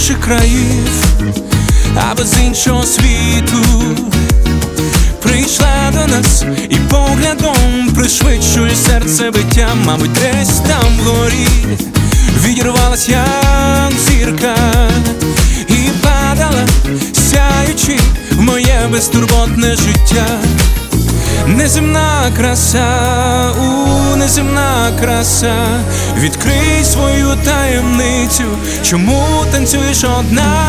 інших країв або з іншого світу. Прийшла до нас і поглядом пришвидшує серце биття. Мабуть, десь там вгорі відірвалась як зірка і падала, сяючи в моє безтурботне життя. Неземна краса, неземна краса, відкрий свою таємницю, чому танцюєш одна?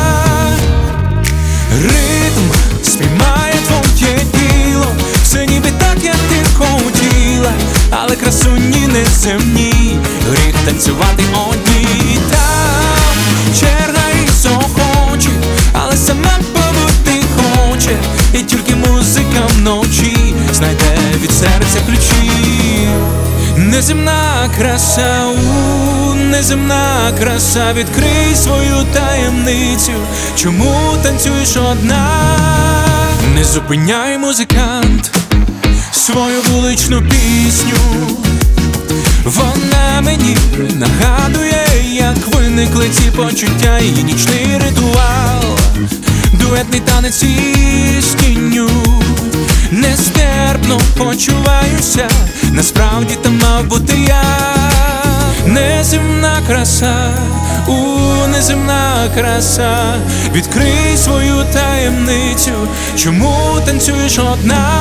Ритм спіймає твоє тіло, все ніби так, як ти хотіла, але красуні неземні, гріх танцювати одній. Там черга із охочі, але сама побути хоче, і тільки музика вночі знайде від серця ключі. Неземна краса, неземна краса, відкрий свою таємницю, чому танцюєш одна? Не зупиняй, музикант, свою вуличну пісню. Вона мені нагадує, як виникли ці почуття, і нічний ритуал, дуетний танець із тінню. Нестерпно почуваюся, насправді там мав бути я. Неземна краса, неземна краса, відкрий свою таємницю, чому танцюєш одна?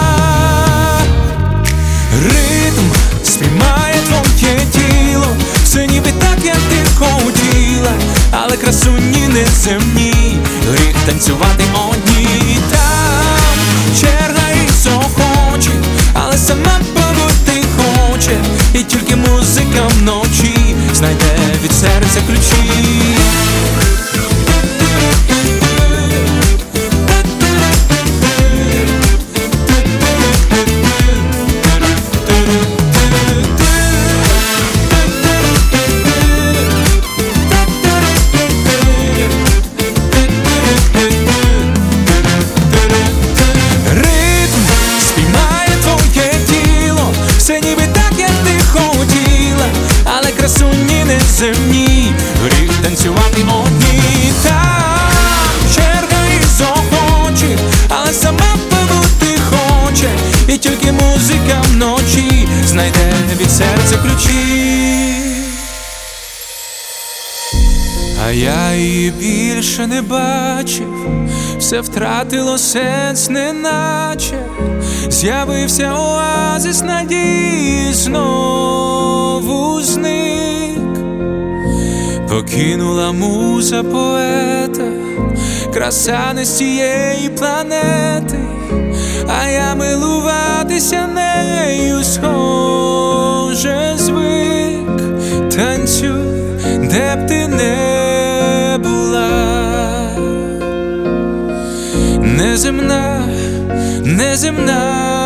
Ритм спіймає твоє тіло, все ніби так, як ти хотіла, але красуні неземні, гріх танцювати одній. Там черга із охочі, але сама побути хоче, і тільки музика вночі знайде від серця ключі. Красуні неземні, гріх танцювати одні. Там черга із охочі, але сама побути хоче, і тільки музика вночі знайде від серця ключі. А я її більше не бачив, все втратило сенс, неначе з'явився оазис надії, знову зник. Покинула муза поета, краса не з цієї планети, а я милуватися нею схоже звик. Танцюй, де б ти не була. Неземна, неземна